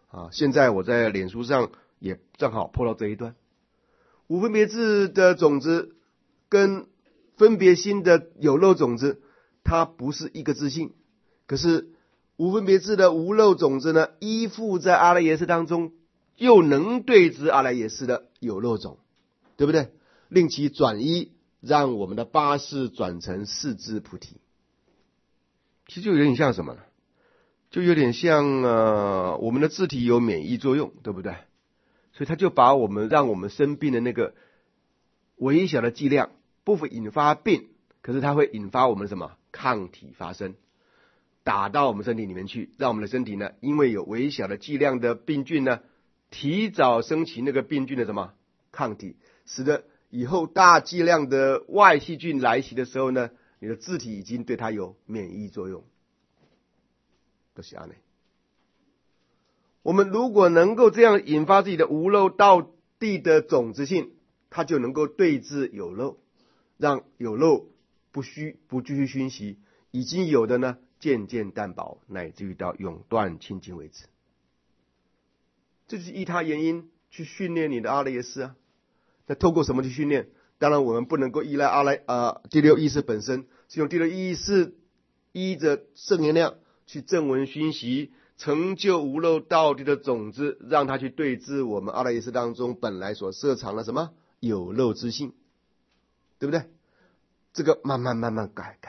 现在我在脸书上也正好破到这一段，无分别智的种子跟分别心的有漏种子，它不是一个自性，可是无分别智的无漏种子呢，依附在阿赖耶识当中，又能对治阿赖耶识的有漏种，对不对？令其转依，让我们的八识转成四智菩提。其实就有点像什么呢？就有点像我们的自体有免疫作用，对不对？所以他就把让我们生病的那个微小的剂量，不会引发病，可是它会引发我们什么抗体发生，打到我们身体里面去，让我们的身体呢，因为有微小的剂量的病菌呢，提早升起那个病菌的什么抗体，使得以后大剂量的外细菌来袭的时候呢，你的自体已经对它有免疫作用。都是这样的。我们如果能够这样引发自己的无漏道地的种子性，它就能够对治有漏，让有漏不继续熏习，已经有的呢渐渐淡薄，乃至于到永断清净为止。这就是依他原因去训练你的阿赖耶识啊。那透过什么去训练？当然我们不能够依赖第六意识本身，是用第六意识依着圣言量去正闻熏习，成就无漏道地的种子，让它去对治我们阿赖耶识当中本来所摄藏的什么有漏之性，对不对？这个慢慢改，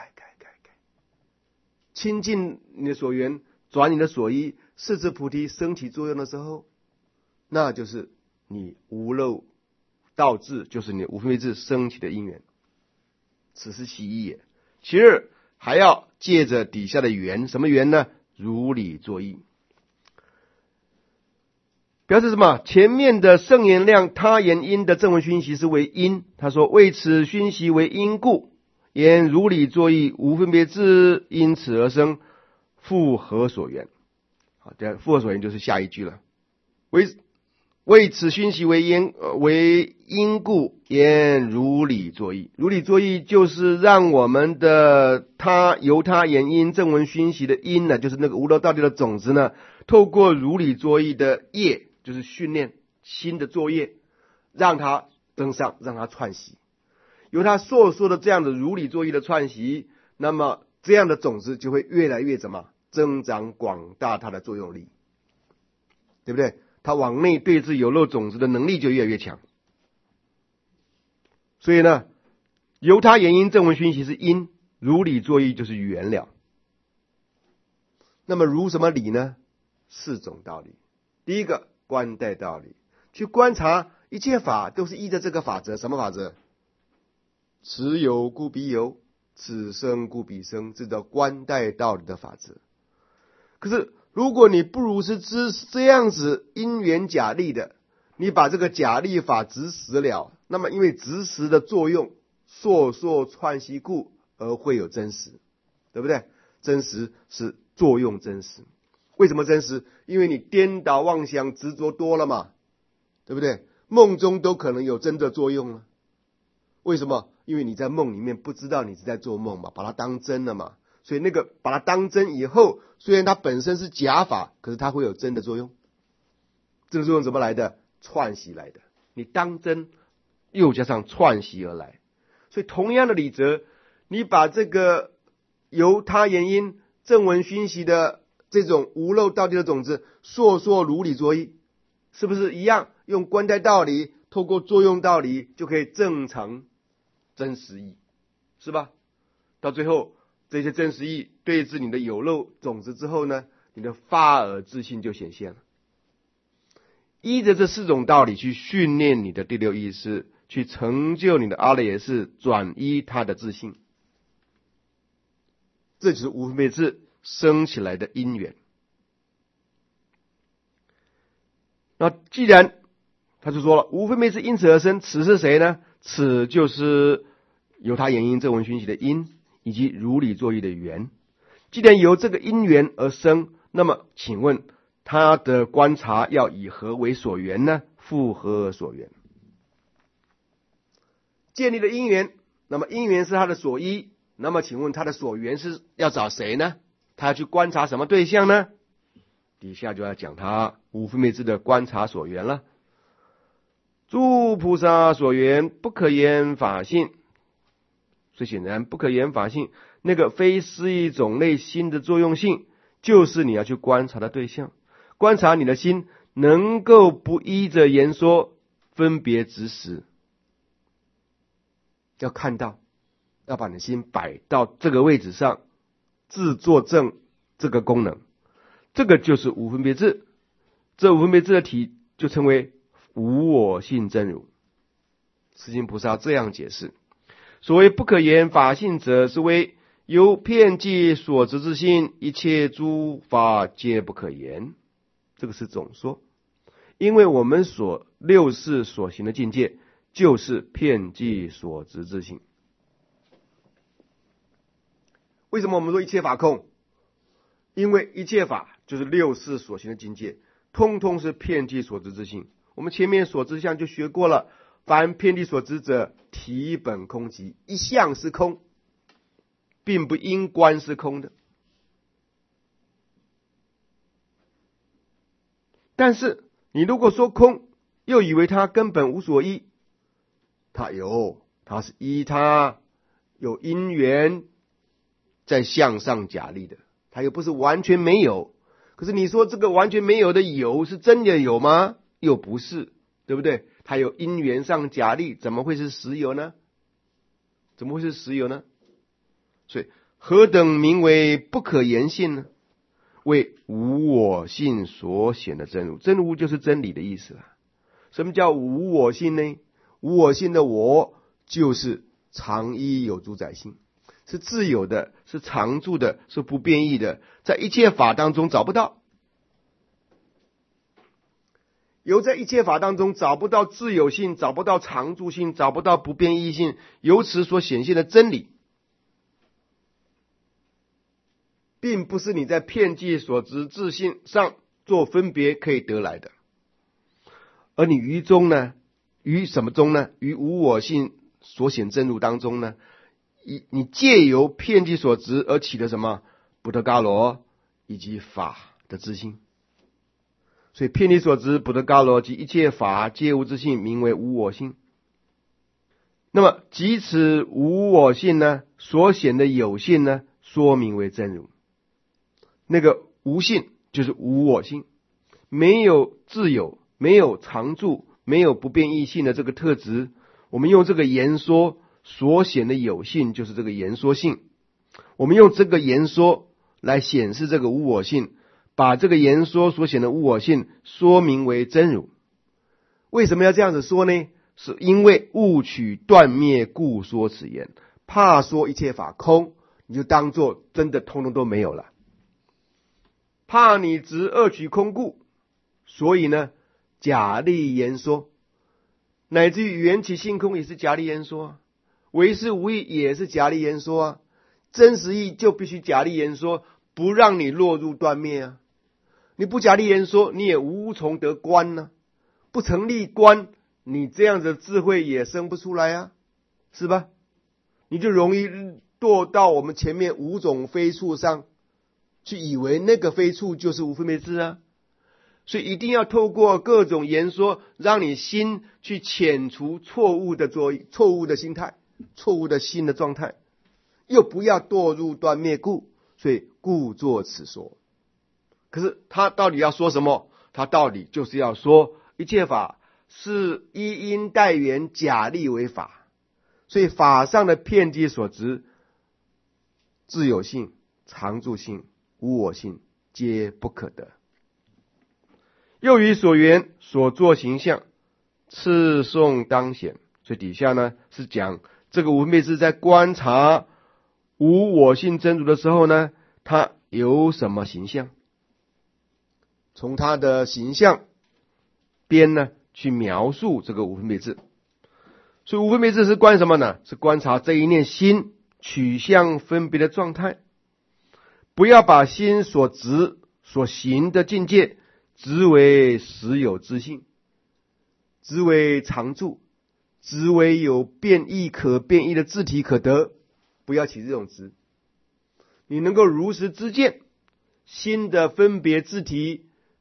亲近你的所缘，转你的所依，四智菩提升起作用的时候，那就是你无漏道智，就是你无分别智升起的因缘。此是其一也。其二，还要借着底下的缘，什么缘呢？如理作意。表示什么？前面的圣言量他言因的正闻熏习是为因，他说为此熏习为因故，言如理作意，无分别智因此而生，复何所缘？好，这复何所缘就是下一句了。为此熏习为因故，言如理作意。如理作意就是让我们的由他言因正闻熏习的因呢，就是那个无漏道地的种子呢，透过如理作意的业，就是训练新的作业，让它登上，让它串习。由他所说的这样的如理作意的串习，那么这样的种子就会越来越增长广大它的作用力，对不对？它往内对治有漏种子的能力就越来越强。所以呢，由他言因正闻熏习是因，如理作意就是缘了。那么如什么理呢？四种道理。第一个观待道理，去观察一切法都是依着这个法则。什么法则？此有故彼有，此生故彼生，这叫观待道理的法则。可是如果你不如是这样子因缘假立的，你把这个假立法执实了，那么因为执实的作用，烁串习故而会有真实，对不对？真实是作用真实。为什么真实？因为你颠倒妄想执着多了嘛，对不对？梦中都可能有真的作用了。为什么？因为你在梦里面不知道你是在做梦嘛，把它当真了嘛。所以那个把它当真以后，虽然它本身是假法，可是它会有真的作用。这个作用怎么来的？串习来的。你当真又加上串习而来。所以同样的理则，你把这个由他言因正闻熏习的这种无漏道地的种子，烁如理作意，是不是一样？用观待道理，透过作用道理，就可以正常真实义，是吧？到最后这些真实义对治你的有漏种子之后呢，你的发耳自性就显现了。依着这四种道理去训练你的第六意识，去成就你的阿赖耶识，转依他的自性，这就是无分别智生起来的因缘。那既然他就说了无分别智因此而生，此是谁呢？此就是由他言因正闻熏习的因，以及如理作意的缘。既然由这个因缘而生，那么请问他的观察要以何为所缘呢？复何所缘？建立的因缘，那么因缘是他的所依，那么请问他的所缘是要找谁呢？他要去观察什么对象呢？ 底下就要讲他无分别智的观察所缘了。诸菩萨所缘不可言法性，所以显然不可言法性，那个非思议种类心的作用性，就是你要去观察的对象。观察你的心能够不依着言说分别执实，要看到，要把你的心摆到这个位置上，自作证这个功能，这个就是无分别智。这无分别智的体就称为无我性真如。世亲菩萨这样解释：所谓不可言法性者，是为由遍计所执之心，一切诸法皆不可言。这个是总说，因为我们所六识所行的境界，就是遍计所执之心。为什么我们说一切法空？因为一切法就是六识所行的境界，通通是遍计所执之心。我们前面所知相就学过了，凡遍计所执者，体本空寂，一向是空，并不因观是空的。但是你如果说空，又以为它根本无所依，它是依它有因缘在向上假立的，它又不是完全没有。可是你说这个完全没有的有是真的有吗？又不是，对不对？它有因缘上假立，怎么会是实有呢？怎么会是实有呢？所以何等名为不可言性呢？为无我性所显的真如。真如就是真理的意思了。什么叫无我性呢？无我性的我就是常依有主宰性，是自有的，是常住的，是不变异的，在一切法当中找不到。由在一切法当中找不到自有性，找不到常住性，找不到不变异性，由此所显现的真理，并不是你在遍计所执自性上做分别可以得来的。而你于中呢，于什么中呢？于无我性所显真如当中呢，你借由遍计所执而起的什么补特伽罗以及法的自性。所以遍计所执补特伽罗及一切法皆无自性，名为无我性。那么即此无我性呢，所显的有性呢，说明为真如。那个无性就是无我性，没有自有，没有常住，没有不变异性的这个特质，我们用这个言说所显的有性，就是这个言说性。我们用这个言说来显示这个无我性，把这个言说所显的无我性说明为真如。为什么要这样子说呢？是因为误取断灭故说此言，怕说一切法空，你就当作真的通通都没有了。怕你执恶取空故，所以呢假立言说，乃至于缘起性空也是假立言说啊，唯识无义也是假立言说啊，真实义就必须假立言说，不让你落入断灭啊。你不假立言说，你也无从得观呢，不成立观，你这样的智慧也生不出来啊，是吧？你就容易堕到我们前面五种非处上去，以为那个非处就是无分别智啊。所以一定要透过各种言说，让你心去遣除错误的错误的心态，错误的心的状态，又不要堕入断灭故，所以故作此说。可是他到底要说什么？他到底就是要说一切法是依因待缘假立为法，所以法上的遍计所执，自有性、常住性、无我性皆不可得。又于所缘所作形象，次颂当显。所以底下呢是讲这个无分别智在观察无我性真如的时候呢，它有什么形象？从它的形象边呢去描述这个无分别智。所以无分别智是观什么呢？是观察这一念心取向分别的状态。不要把心所执所行的境界执为实有之性，执为常住，执为有变异可变异的自体可得，不要起这种执。你能够如实知见心的分别自体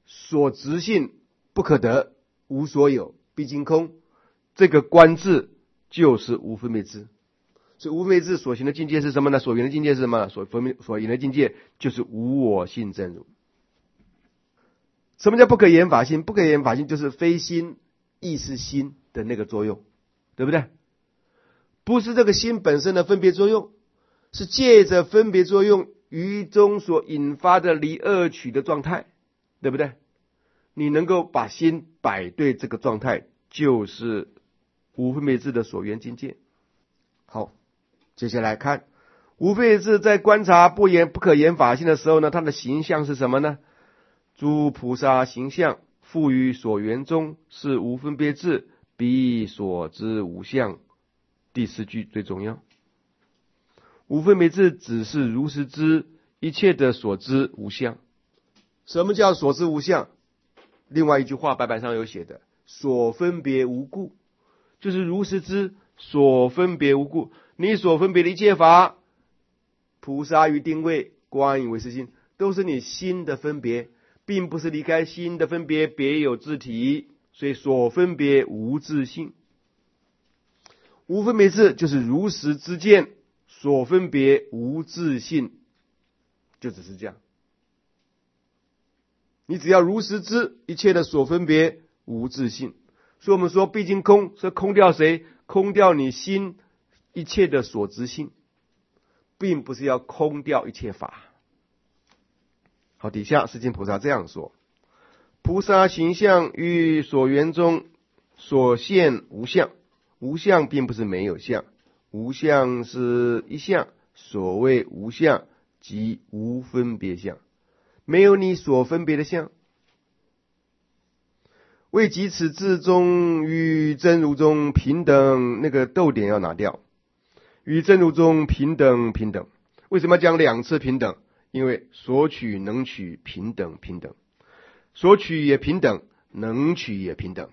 所执性不可得，无所有，毕竟空。这个观字就是无分别智。所以无分别智所行的境界是什么呢？所缘的境界是什么？所言的境界就是无我性真如。什么叫不可言法性？不可言法性就是非心亦是心的那个作用，对不对？不是这个心本身的分别作用，是借着分别作用于中所引发的离二取的状态，对不对？你能够把心摆对这个状态，就是无分别智的所缘境界。好，接下来看无分别智在观察不可言法性的时候呢，它的形象是什么呢？诸菩萨形象赋予所缘中是无分别智，彼所知无相。第四句最重要，无分别智只是如实知一切的所知无相。什么叫所知无相？另外一句话白板上有写的，所分别无故，就是如实知所分别无故。你所分别的一切法，菩萨于定位、观影为识心，都是你心的分别，并不是离开心的分别别有自体，所以所分别无自性。无分别智就是如实知见所分别无自性，就只是这样。你只要如实知一切的所分别无自性，所以我们说毕竟空是空掉谁？空掉你心一切的所知性，并不是要空掉一切法。好，底下世亲菩萨这样说：菩萨形象于所缘中所现无相，无相并不是没有相，无相是一相，所谓无相即无分别相，没有你所分别的相。为即此智中与真如中平等，那个逗点要拿掉，与真如中平等平等。为什么讲两次平等？因为所取能取平等平等，所取也平等，能取也平等。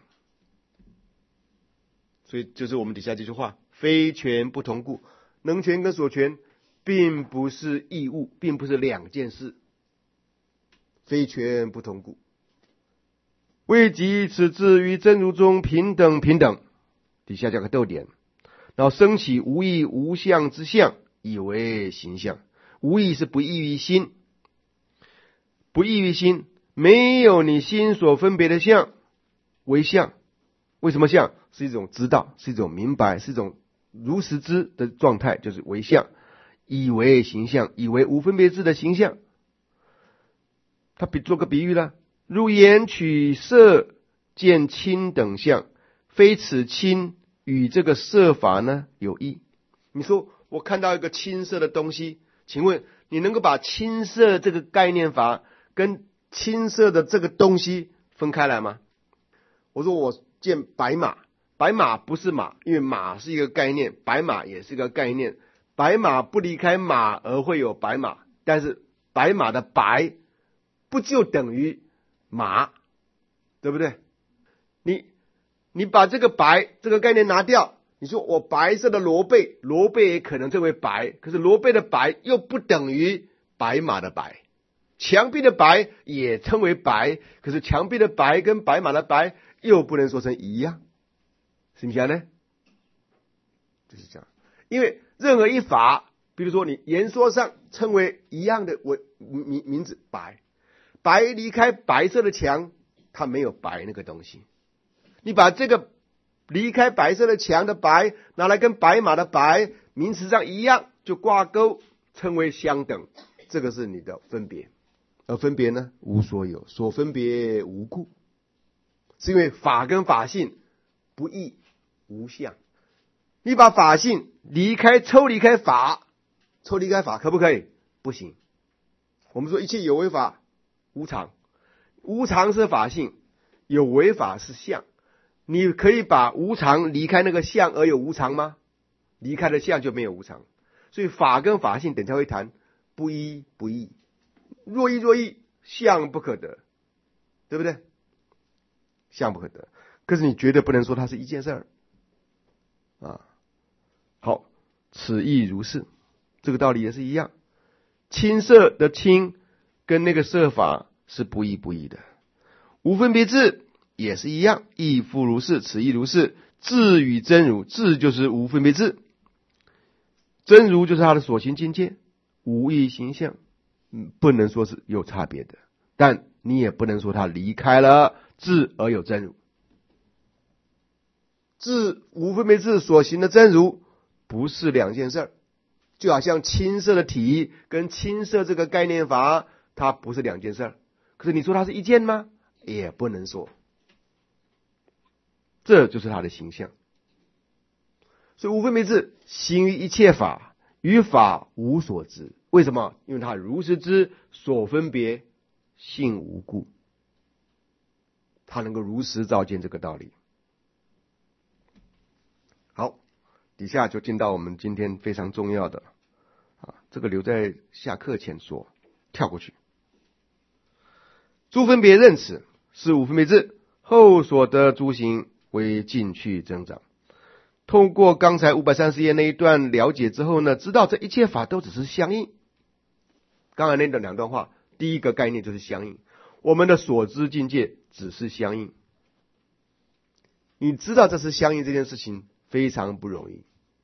所以就是我们底下这句话，非权不同故。能权跟所权并不是异物，并不是两件事，非权不同故。为即此智于真如中平等平等，底下加个逗点，然后升起无异无相之相，以为形象。无异是不异于心，不异于心，没有你心所分别的相为相。为什么相？是一种知道，是一种明白，是一种如实知的状态，就是为相。以为形象，以为无分别智的形象。他做个比喻了，如眼取色见亲等相，非此亲与这个色法呢有异。你说我看到一个青色的东西，请问你能够把青色这个概念法跟青色的这个东西分开来吗？我说我见白马，白马不是马，因为马是一个概念，白马也是一个概念，白马不离开马而会有白马，但是白马的白不就等于马，对不对？你把这个白这个概念拿掉，你说我白色的萝卜，萝卜也可能称为白，可是萝卜的白又不等于白马的白。墙壁的白也称为白，可是墙壁的白跟白马的白又不能说成一样，是不是呢？就是这样。因为任何一法，比如说你言说上称为一样的名字白，白离开白色的墙，它没有白那个东西。你把这个离开白色的墙的白拿来跟白马的白名词上一样，就挂钩称为相等，这个是你的分别。而分别呢，无所有，所分别无故，是因为法跟法性不异无相。你把法性抽离开法可不可以？不行。我们说一切有为法无常，无常是法性，有为法是相。你可以把无常离开那个相而有无常吗？离开了相就没有无常。所以法跟法性等下会谈，不一不异。若一若异，相不可得，对不对？相不可得，可是你绝对不能说它是一件事儿啊。好，此亦如是，这个道理也是一样。青色的青跟那个色法是不异不异的， 无分别智也是一样，亦复如是，此亦如是。智与真如，智就是无分别智，真如就是它的所行境界，无异形象，不能说是有差别的，但你也不能说它离开了智而有真如。智无分别智所行的真如不是两件事儿，就好像青色的体跟青色这个概念法，它不是两件事儿。可是你说它是一件吗？也不能说。这就是它的形象。所以无分别智行于一切法，于法无所知。为什么？因为它如实知所分别性无故，它能够如实照见这个道理。好，底下就进到我们今天非常重要的这个留在下课前说，跳过去。诸分别认此是无分别智，后所得诸行为进去增长。通过刚才530页那一段了解之后呢，知道这一切法都只是相应。刚才那两段话，第一个概念就是相应，我们的所知境界只是相应。你知道这是相应这件事情非常不容易。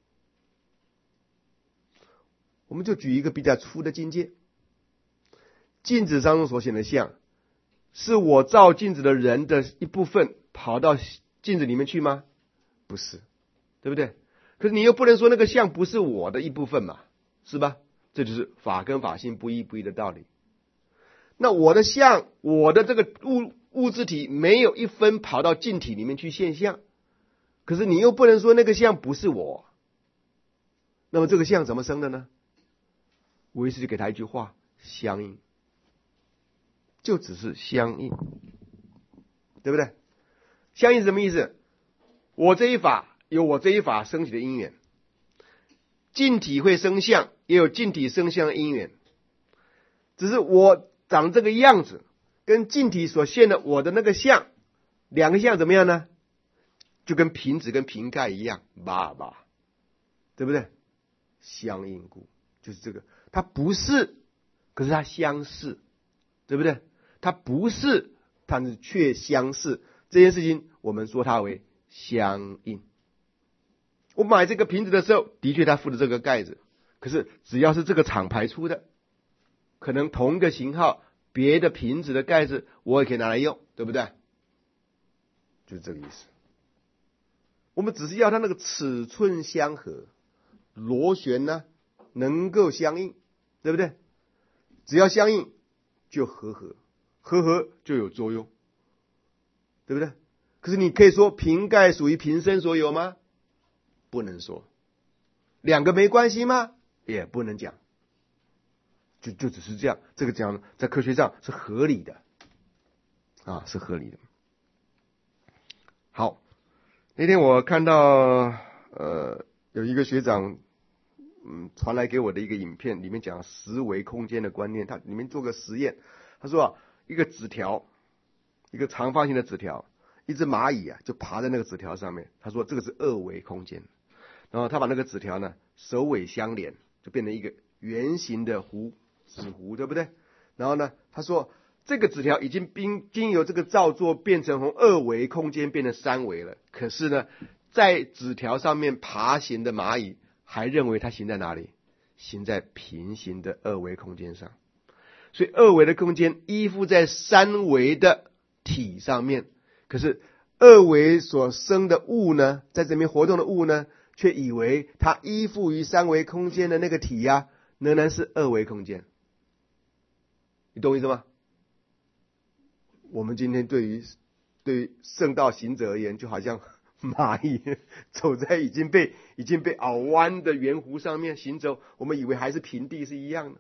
我们就举一个比较粗的境界，镜子当中所显的像，是我照镜子的人的一部分跑到镜子里面去吗？不是，对不对？可是你又不能说那个像不是我的一部分嘛，是吧？这就是法跟法性不一不一的道理。那我的像，我的这个物质体没有一分跑到镜体里面去现象，可是你又不能说那个像不是我。那么这个像怎么生的呢？唯是给他一句话：相应，就只是相应，对不对？相应是什么意思？我这一法有我这一法升起的因缘，镜体会生相，也有镜体生相的因缘，只是我长这个样子跟镜体所现的我的那个相，两个相怎么样呢？就跟瓶子跟瓶盖一样，对不对？相应故，就是这个，它不是，可是它相似，对不对？它不是，但是却相似，这件事情我们说它为相应。我买这个瓶子的时候，的确它附的这个盖子，可是只要是这个厂牌出的，可能同个型号别的瓶子的盖子我也可以拿来用，对不对？就是这个意思。我们只是要它那个尺寸相合，螺旋呢能够相应，对不对？只要相应就和合就有作用，对不对？可是你可以说瓶盖属于瓶身所有吗？不能说。两个没关系吗？也不能讲。就只是这样，这个讲在科学上是合理的是合理的。好，那天我看到有一个学长传来给我的一个影片，里面讲十维空间的观念，他里面做个实验，他说一个纸条，一个长方形的纸条，一只蚂蚁就爬在那个纸条上面，他说这个是二维空间，然后他把那个纸条呢首尾相连，就变成一个圆形的纸糊，对不对？然后呢，他说这个纸条已经经由这个造作变成从二维空间变成三维了，可是呢，在纸条上面爬行的蚂蚁还认为它行在哪里？行在平行的二维空间上。所以二维的空间依附在三维的体上面，可是二维所生的物呢，在这边活动的物呢，却以为它依附于三维空间的那个体仍然是二维空间。你懂我意思吗？我们今天对于圣道行者而言，就好像蚂蚁走在已经被拗弯的圆弧上面行走，我们以为还是平地是一样的。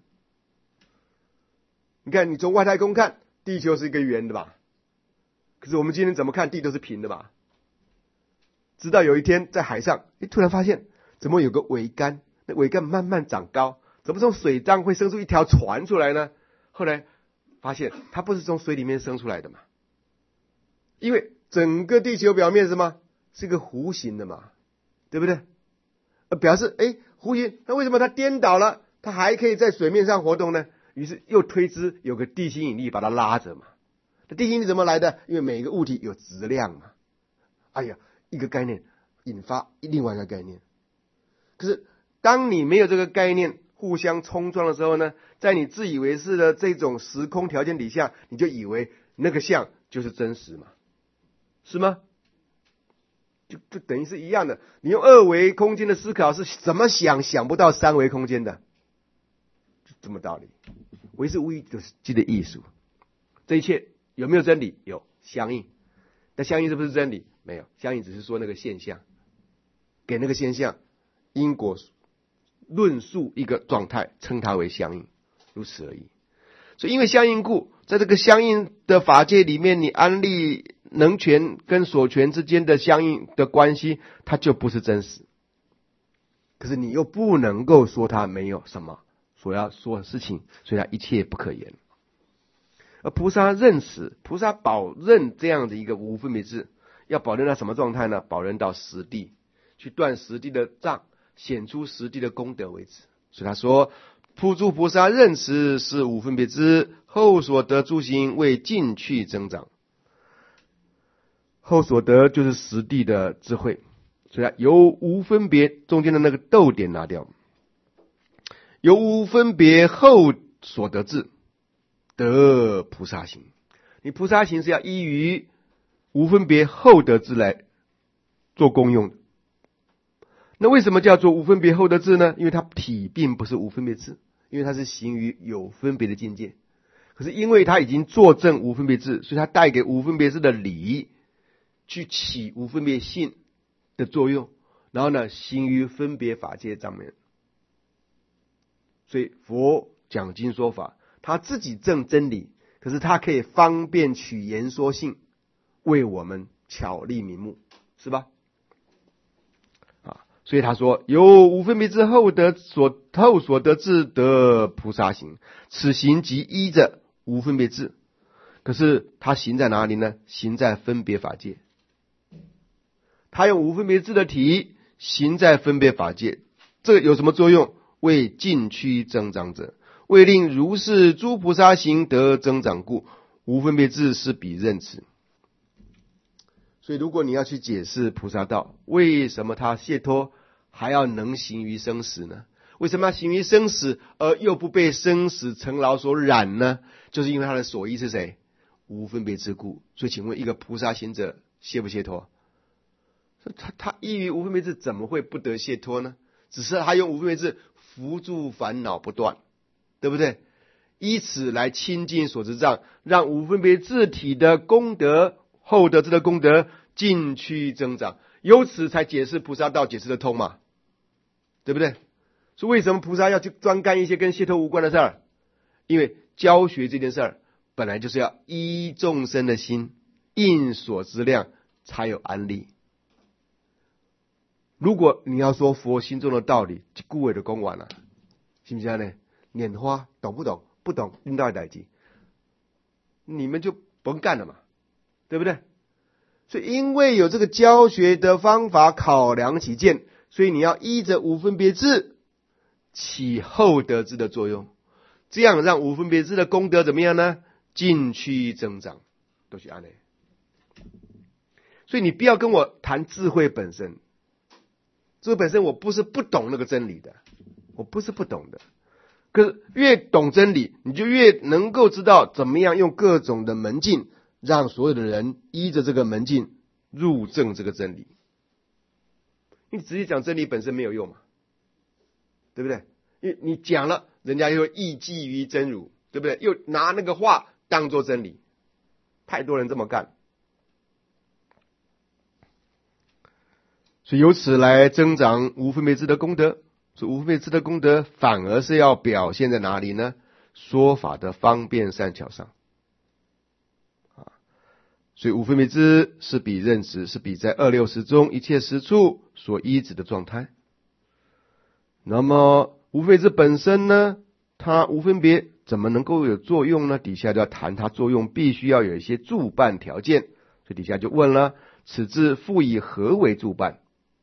你看，你从外太空看，地球是一个圆的吧？可是我们今天怎么看地都是平的吧？直到有一天在海上，突然发现怎么有个桅杆，那桅杆慢慢长高，怎么从水上会生出一条船出来呢？后来发现它不是从水里面生出来的嘛，因为整个地球表面是什么？是一个弧形的嘛，对不对？表示弧形，那为什么它颠倒了，它还可以在水面上活动呢？于是又推知有个地心引力把它拉着嘛， 地心力怎么来的？因为每一个物体有质量嘛。哎呀，一个概念引发另外一个概念。可是当你没有这个概念互相冲撞的时候呢，在你自以为是的这种时空条件底下，你就以为那个像就是真实嘛，是吗？就等于是一样的。你用二维空间的思考是怎么想不到三维空间的，就这么道理。唯是无一就是即的艺术。这一切有没有真理？有，相应。但相应是不是真理？没有，相应只是说那个现象，给那个现象因果论述一个状态，称它为相应，如此而已。所以因为相应故，在这个相应的法界里面，你安立能权跟所权之间的相应的关系，它就不是真实。可是你又不能够说它没有什么所要说的事情，所以它一切不可言。而菩萨认识，菩萨保认这样的一个无分别智，要保证到什么状态呢？保证到实地，去断实地的障，显出实地的功德为止。所以他说，普诸菩萨认识是无分别智，后所得诸行为尽去增长。后所得就是实地的智慧，所以由无分别中间的那个逗点拿掉，由无分别后所得智，得菩萨行。你菩萨行是要依于无分别后得智来做功用的。那为什么叫做无分别后得智呢？因为它体并不是无分别智，因为它是行于有分别的境界。可是因为它已经作证无分别智，所以它带给无分别智的理去起无分别性的作用，然后呢行于分别法界上面。所以佛讲经说法，他自己证真理，可是他可以方便取言说性，为我们巧立名目，是吧？所以他说，由无分别智后所得智得菩萨行，此行即依着无分别智。可是他行在哪里呢？行在分别法界。他用无分别智的体行在分别法界，这有什么作用？为尽趋增长者，为令如是诸菩萨行得增长故，无分别智是彼任持。所以如果你要去解释菩萨道，为什么他解脱还要能行于生死呢？为什么要行于生死而又不被生死尘劳所染呢？就是因为他的所依是谁？无分别之故。所以请问一个菩萨行者解不解脱？他依于无分别智怎么会不得解脱呢？只是他用无分别智扶助烦恼不断，对不对？以此来清净所知障，让无分别智体的功德后得智的功德尽趋增长，由此才解释菩萨道解释得通嘛，对不对？所以为什么菩萨要去专干一些跟解脱无关的事儿？因为教学这件事儿本来就是要依众生的心，应所知量才有安利。如果你要说佛心中的道理，就顾伟的讲完了，是不是呢？拈花懂不懂？不懂，拎到代志，你们就甭干了嘛，对不对？所以因为有这个教学的方法考量起见，所以你要依着无分别智起后得智的作用，这样让无分别智的功德怎么样呢？尽趋增长，都是安内。所以你不要跟我谈智慧本身，智慧本身我不是不懂那个真理的，我不是不懂的。可是越懂真理，你就越能够知道怎么样用各种的门径，让所有的人依着这个门径入证这个真理。你直接讲真理本身没有用嘛，对不对？因为你讲了，人家又意寄于真如，对不对？又拿那个话当作真理，太多人这么干。所以由此来增长无分别智的功德。所以无分别智的功德反而是要表现在哪里呢？说法的方便善巧上。所以无分别智是彼任持，是彼在二六识中一切时处所依止的状态。那么无分别智本身呢，它无分别怎么能够有作用呢？底下就要谈它作用必须要有一些助伴条件。所以底下就问了，此智复以何为助伴？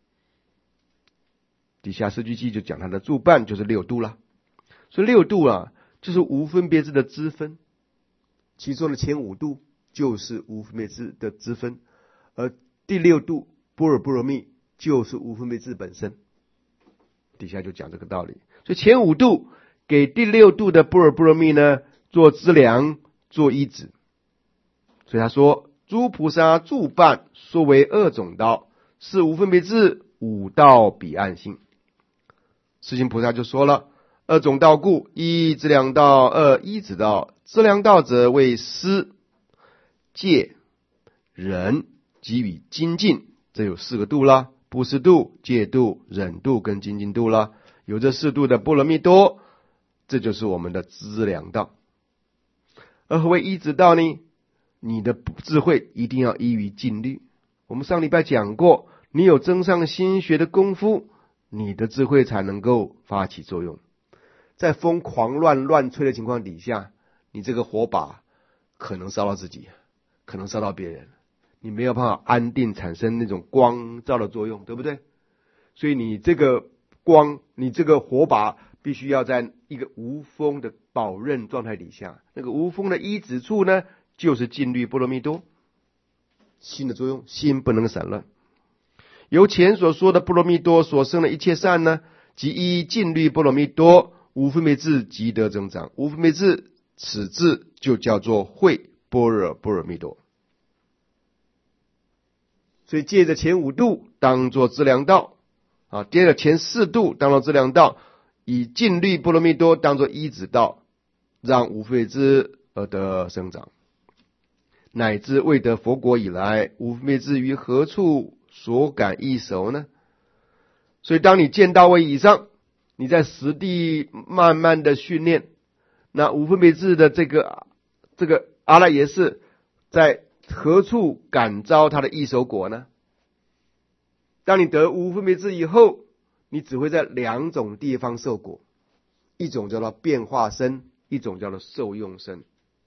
底下四句记就讲它的助伴就是六度了。所以六度啊，就是无分别智的支分，其中的前五度就是无分别智的支分，而第六度般若波罗蜜就是无分别智本身。底下就讲这个道理。所以前五度给第六度的般若波罗蜜呢做资粮，做依止。所以他说，诸菩萨诸伴说为二种道，是无分别智，五道彼岸性。世亲菩萨就说了，二种道故，一资粮道，二依止道。资粮道者为施、戒、忍及与精进，这有四个度啦，布施度、戒度、忍度跟精进度啦。有这四度的波罗蜜多，这就是我们的资粮道。而何为依止道呢？你的智慧一定要依于禁律。我们上礼拜讲过，你有增上心学的功夫，你的智慧才能够发起作用。在风狂乱吹的情况底下，你这个火把可能烧到自己，可能烧到别人，你没有办法安定，产生那种光照的作用，对不对？所以你这个光，你这个火把必须要在一个无风的宝刃状态底下。那个无风的依止处呢，就是禁律波罗蜜多。心的作用，心不能散乱。由前所说的波罗蜜多所生的一切善呢，即依禁律波罗蜜多，无分别智即得增长。无分别智，此智就叫做慧般若波罗蜜多。所以借着前五度当作资粮道啊，接着前四度当作资粮道，以禁律波罗蜜多当作依止道，让无分别智而得生长。乃至未得佛国以来，无分别智于何处所感易熟呢？所以当你见到位以上，你在实地慢慢的训练，那无分别智的这个阿赖耶识在何处感召他的易熟果呢？当你得无分别智以后，你只会在两种地方受果，一种叫做变化身，一种叫做受用身。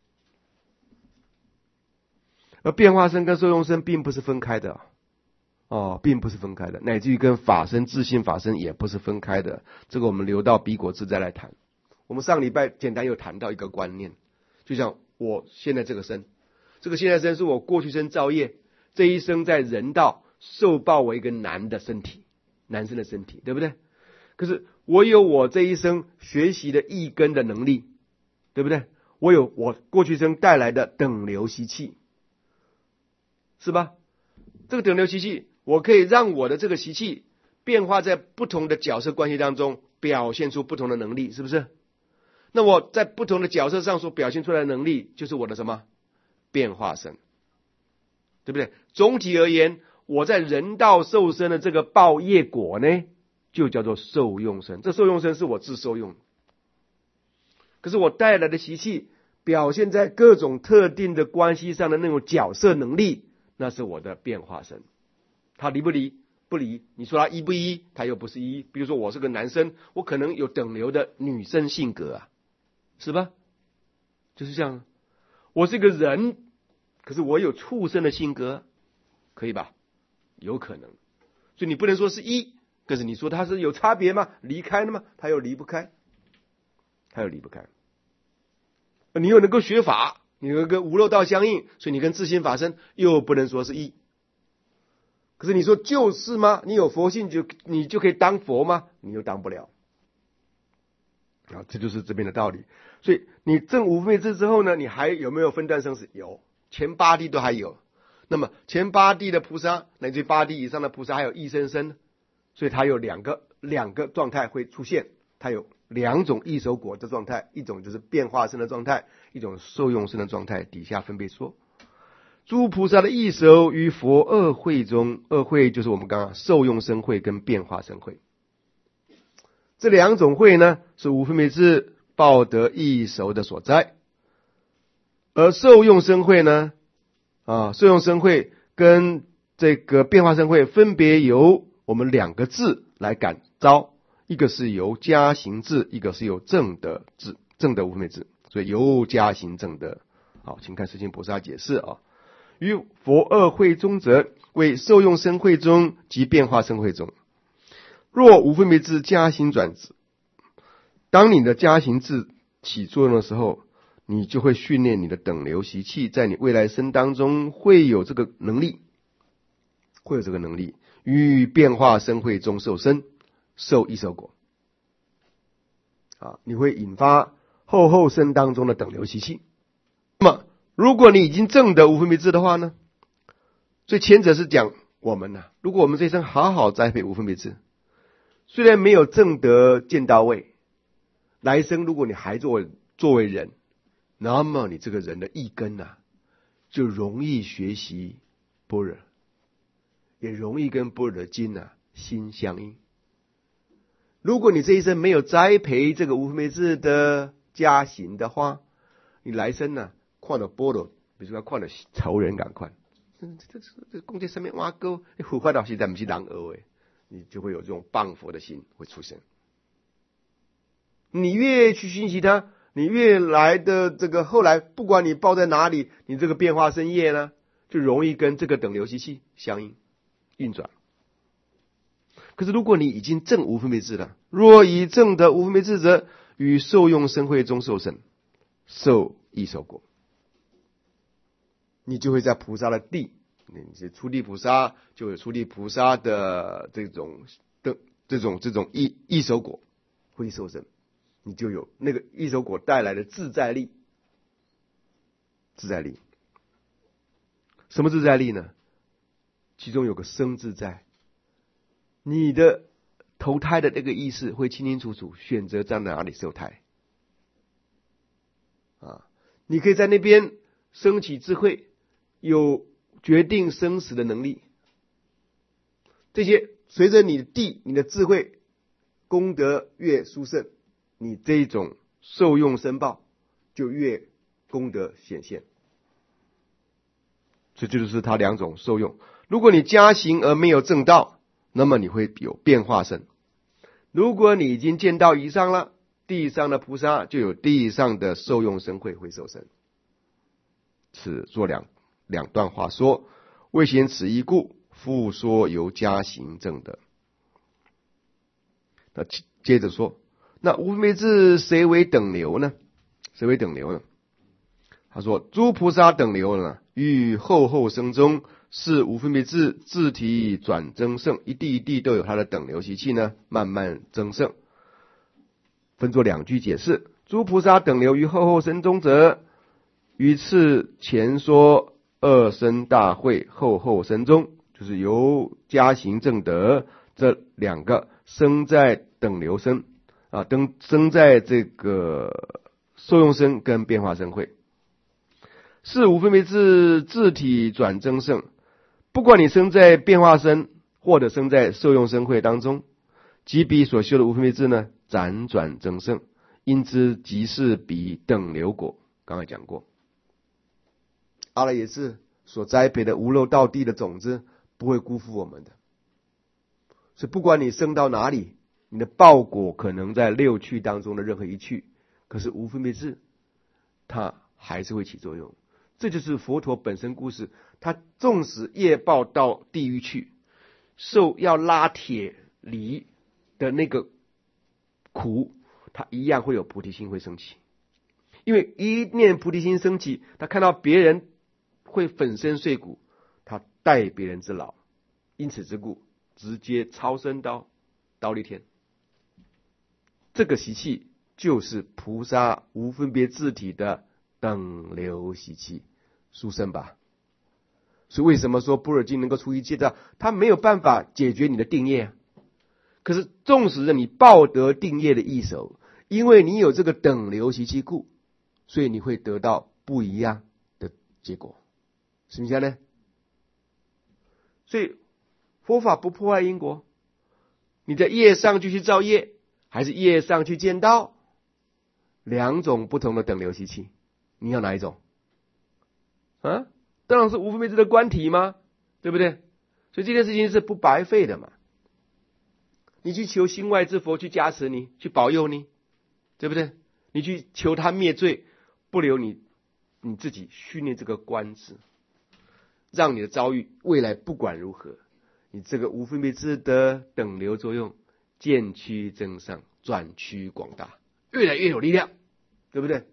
而变化身跟受用身并不是分开的并不是分开的，乃至于跟法身、自性法身也不是分开的。这个我们留到彼果智再来谈。我们上礼拜简单有谈到一个观念，就像我现在这个身，这个现在身是我过去生造业，这一生在人道受报为一个男的身体，男生的身体，对不对？可是我有我这一生学习的意根的能力，对不对？我有我过去生带来的等流习气，是吧？这个等流习气，我可以让我的这个习气变化在不同的角色关系当中，表现出不同的能力，是不是？那我在不同的角色上所表现出来的能力，就是我的什么？变化身，对不对？总体而言，我在人道受生的这个报业果呢，就叫做受用身。这受用身是我自受用，可是我带来的习气表现在各种特定的关系上的那种角色能力，那是我的变化身。他离不离？不离。你说他依不依？他又不是依。比如说我是个男生，我可能有等流的女生性格啊，是吧？就是这样。我是个人，可是我有畜生的性格，可以吧？有可能。所以你不能说是依，可是你说他是有差别吗？离开了吗？他又离不开，他又离不开。你又能够学法，你又跟无漏道相应，所以你跟自性法身又不能说是依。可是你说就是吗？你有佛性你就可以当佛吗？你又当不了。这就是这边的道理。所以你证无分别智之后呢，你还有没有分段生死？有，前八地都还有。那么前八地的菩萨乃至八地以上的菩萨还有异生身，所以它有两个状态会出现，它有两种异熟果的状态，一种就是变化身的状态，一种受用身的状态。底下分别说，诸菩萨的异熟于佛二会中，二会就是我们刚刚受用身会跟变化身会，这两种会呢是无分别智报得异熟的所在。而受用身会呢受用身会跟这个变化身会分别由我们两个智来感召，一个是由加行智，一个是由正德智，正德无分别智，所以由加行正德。好，请看世亲菩萨解释于佛二会中则，为受用身会中及变化身会中，若无分别智加行转智，当你的加行智起作用的时候， 你就会训练你的等流习气，在你未来生当中会有这个能力，于变化生会中受生，受异熟果。你会引发后生当中的等流习气。那么如果你已经证得无分别智的话呢，所以前者是讲我们如果我们这一生好好栽培无分别智，虽然没有证得见到位，来生如果你还作为人，那么你这个人的意根就容易学习般若，也容易跟般若的经心相应。如果你这一生没有栽培这个无分别智的加行的话，你来生看到般若，比如说看到仇人赶快，这讲这上面挖沟，你腐坏到实在不是人恶的，你就会有这种谤佛的心会出现。你越去熏习它，你越来的这个后来，不管你报在哪里，你这个变化生业呢，就容易跟这个等流习气相应运转。可是如果你已经证无分别智了，若已证得无分别智者，与受用生会中受生，受异熟果，你就会在菩萨的地，你是初地菩萨，就有初地菩萨的这种异熟果会受生，你就有那个异熟果带来的自在力。什么自在力呢？其中有个生自在，你的投胎的那个意识会清清楚楚选择在哪里受胎你可以在那边升起智慧，有决定生死的能力。这些随着你的地，你的智慧功德越殊胜，你这种受用申报就越功德显现。这就是它两种受用。如果你加行而没有证道，那么你会有变化身。如果你已经见到以上了，地上的菩萨就有地上的受用身会受生。此作两段话说，未显此一故，复说由加行证得。那接着说，那无分别智谁为等流呢？他说，诸菩萨等流呢，于后生中是无分别智自体转增盛，一地一地都有它的等流习气呢，慢慢增盛。分作两句解释。诸菩萨等流于后生中者，于次前说二生大会后生中，就是由加行证得这两个生在等流生生在这个受用生跟变化生会。是无分别智自体转增盛，不管你生在变化生或者生在受用生会当中，即彼所修的无分别智呢，辗转增盛，因之即是彼等流果。刚才讲过，阿赖耶识所栽培的无漏道地的种子不会辜负我们的，所以不管你生到哪里，你的报果可能在六趣当中的任何一趣，可是无分别智它还是会起作用。这就是佛陀本身故事，他纵使业报到地狱去，受要拉铁犁的那个苦，他一样会有菩提心会升起。因为一念菩提心升起，他看到别人会粉身碎骨，他代别人之劳，因此之故直接超生到忉利天。这个习气就是菩萨无分别智体的等流习气，殊胜吧。所以为什么说般若经能够出一切道？它没有办法解决你的定业可是纵使让你报得定业的异熟，因为你有这个等流习气故，所以你会得到不一样的结果，是不是呢？所以佛法不破坏因果，你在业上继续造业，还是业上去见道，两种不同的等流习气，你要哪一种当然是无分别智的观体吗？对不对？所以这件事情是不白费的嘛。你去求心外之佛去加持你，去保佑你，对不对？你去求他灭罪，不留你自己训练这个观智，让你的遭遇未来不管如何，你这个无分别智的等流作用渐趋增上，转趋广大，越来越有力量，对不对？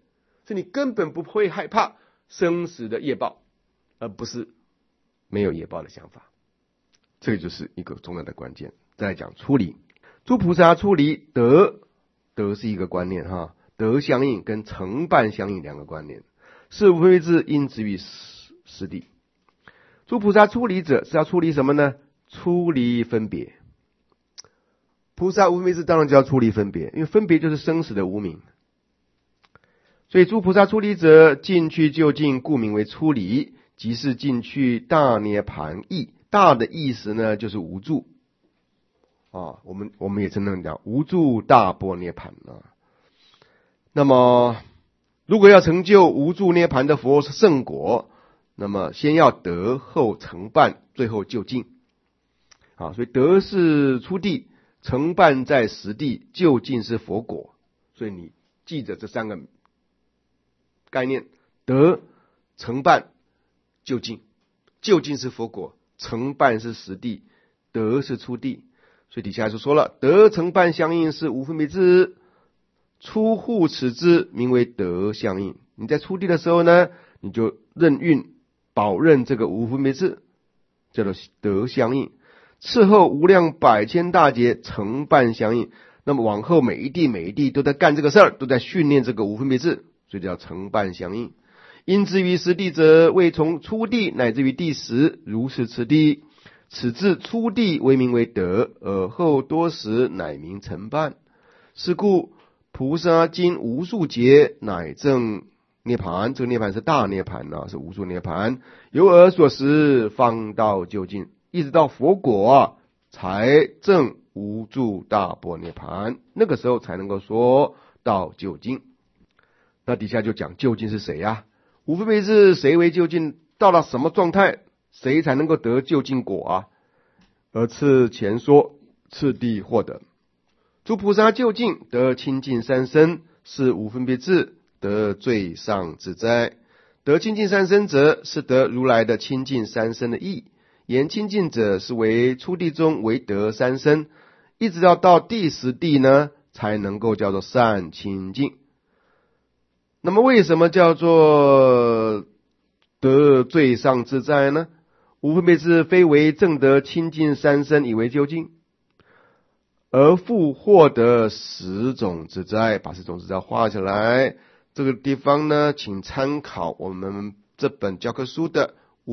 所以你根本不会害怕生死的业报，而不是没有业报的想法。这就是一个重要的关键。再来讲出离，诸菩萨出离德，德是一个观念哈，德相应跟成办相应两个观念，是无分别智应之于实地。诸菩萨出离者是要出离什么呢？出离分别。菩萨无分别智当然就要出离分别，因为分别就是生死的无明。所以诸菩萨出离者，尽去究竟，故名为出离，即是尽去大涅盘义。大的意思呢，就是无住啊，我们也称能讲无住大般涅盘啊。那么，如果要成就无住涅盘的佛圣果，那么先要得，后成办，最后究竟啊。所以得是出地，成办在实地，究竟是佛果。所以你记着这三个概念：得、成办、究竟。究竟是佛果，成办是实地，得是出地。所以底下就说了，得成办相应是无分别智，出户此之，名为得相应。你在出地的时候呢，你就任运保任这个无分别智，叫做得相应。次后无量百千大劫成办相应，那么往后每一地都在干这个事儿，都在训练这个无分别智，所以叫成办相应。因之于实地者，未从出地乃至于第十，如是次第。此至出地为名为得，而后多时乃名成办。是故菩萨经无数劫乃证涅盘，这个涅盘是大涅盘啊，是无数涅盘，由而所识方到究竟，一直到佛果才证无住大般涅盘，那个时候才能够说到究竟。那底下就讲究竟是谁呀？无分别智谁为究竟？到了什么状态，谁才能够得究竟果啊？而次前说次第获得。诸菩萨究竟得清净三身，是无分别智得最上自在。得清净三身者，是得如来的清净三身的意。言清净者，是为初地中为得三身，一直到第十地呢，才能够叫做善清净。那么为什么叫做得最上自在呢？无分别智非为正得清净三身以为究竟，而复获得十种自在。把十种自在画起来，这个地方呢，请参考我们这本教科书的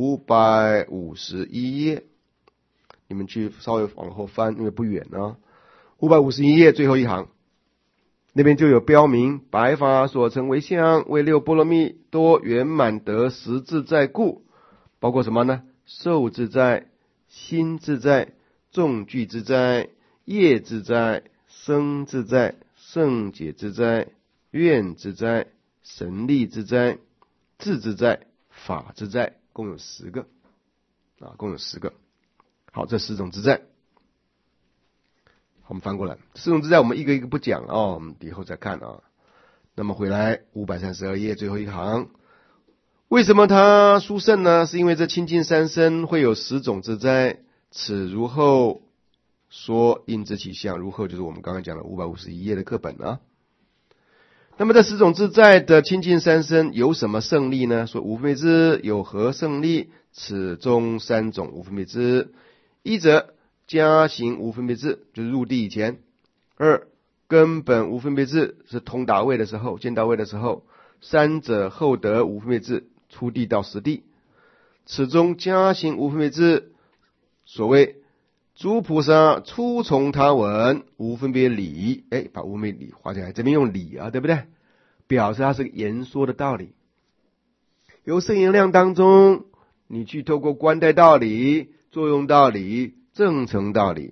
551页，你们去稍微往后翻，因为不远啊。551页最后一行，那边就有标明：白法所成为相，为六波罗蜜多圆满得十自在故。包括什么呢？受自在、心自在、众聚自在、业自在、生自在、圣解自在、愿自在、神力自在、智自在、法自在，共有10个啊，共有10个。好，这10种自在，我们翻过来，4种自在我们一个一个不讲啊，我们以后再看啊。那么回来532页最后一行。为什么它殊胜呢？是因为这清净三身会有10种自在，此如后说应知其相。如后就是我们刚刚讲的551页的课本啊。那么这10种自在的清净三身有什么胜利呢？说无分别智有何胜利？此中3种无分别智：一者加行无分别智，就是入地以前；二根本无分别智，是通达位的时候、见到位的时候；三者后得无分别智，出地到实地。此中加行无分别智，所谓诸菩萨初从他闻无分别理，把无分别理画起来，这边用理啊，对不对？表示它是个言说的道理。由圣言量当中，你去透过观待道理、作用道理、证成道理，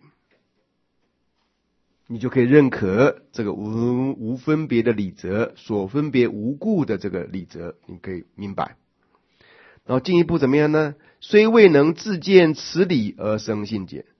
你就可以认可这个无分别的理则，所分别无故的这个理则，你可以明白。然后进一步怎么样呢？虽未能自见此理而生信解，